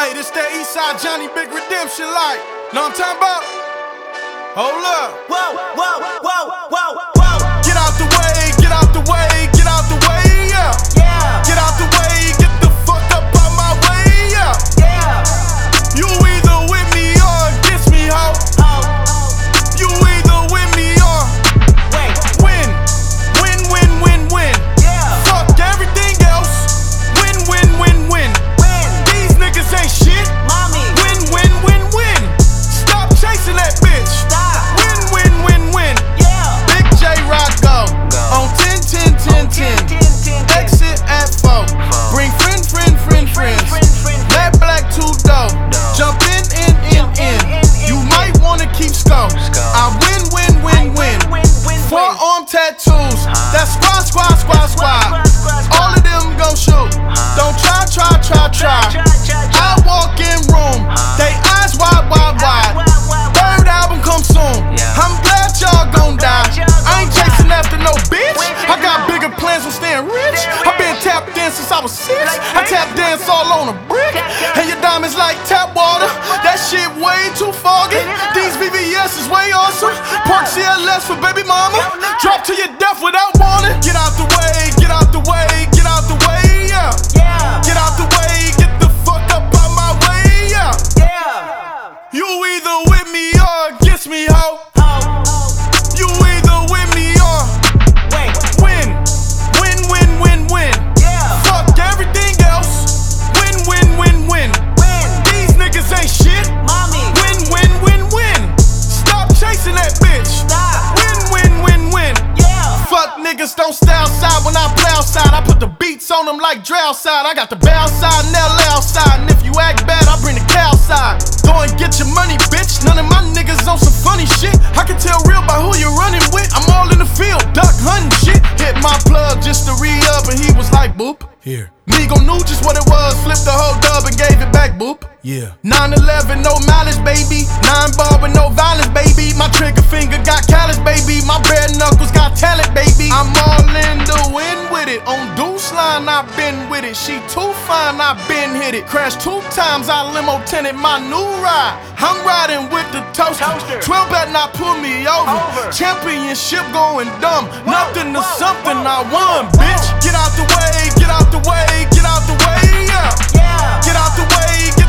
Hey, this that Eastside Johnny Big Redemption like. Know what I'm talking about? Hold up. Whoa, whoa, whoa, whoa, whoa. Get out the way, get out the way, get out the way, yeah. Yeah. Get out the way, get the fuck up out my way, yeah. Yeah. You either with me or against me, ho. You either with me or Wait. win. Win, win, win, win. Yeah. Fuck everything else. Win, win, win, win. Win. These niggas ain't shit. Mommy. Win, win, win, win. Stop chasing that bitch. Stop. Win, win, win, win. Yeah. Big J Rock go. On 10, 10, 10, 10. Exit at 4. Bring friend, friends. Black, black, 2 dough. Jump in. You might wanna keep score. I win, win, win, win. Forearm tattoos. That's squad. All of them gon' shoot. Don't try. I walk in room. They eyes wide. Third album come soon. I'm glad y'all gon' die. I ain't chasing after no bitch. I got bigger plans on staying rich. I been tap dancing since I was 6. I tap dance all on a brick. And your diamonds like tap water. That shit way too foggy. These VVS is way awesome. Park CLS for baby mama. Drop to your death without warning. Get out the way, get out the way, get out the way, yeah. Yeah. Get out the way, get the fuck up out my way, yeah. Yeah. You either with me or against me, ho. You either with me or Wait. win. Win, win, win, win. Yeah. Fuck everything else. Win, win, win, win. Win. These niggas ain't shit. Mommy. Win, win, win, win. Stop chasing that bitch. Stop. Win, win, win, win. Yeah. Fuck niggas don't stay outside when I play outside. I put the beats on them like Dre outside. I got the bow side and LA outside. And if you act bad, I bring the cow side. Go and get your money, bitch. None of my niggas on some funny shit. I can tell real by who you're running with. I'm all in the field, duck hunting shit. Hit my plug just to re-up and he was like, boop. Here. Migo knew just what it was. Flipped the whole dub and gave it back, boop. Yeah. 911, no mileage, baby. 9 ball with no violence, baby. My trigger finger got callous, baby. My bare knuckles got talent, baby. I'm all in the wind with it. On Deuce line, I've been with it. She too fine, I've been hit it. Crashed 2 times, I limo tinted my new ride. I'm riding with the toaster. 12 better not pull me over. Championship going dumb. Nothing to something, I won, bitch. Get out the way, get out the way, get out the way, yeah. Yeah. Get out the way, get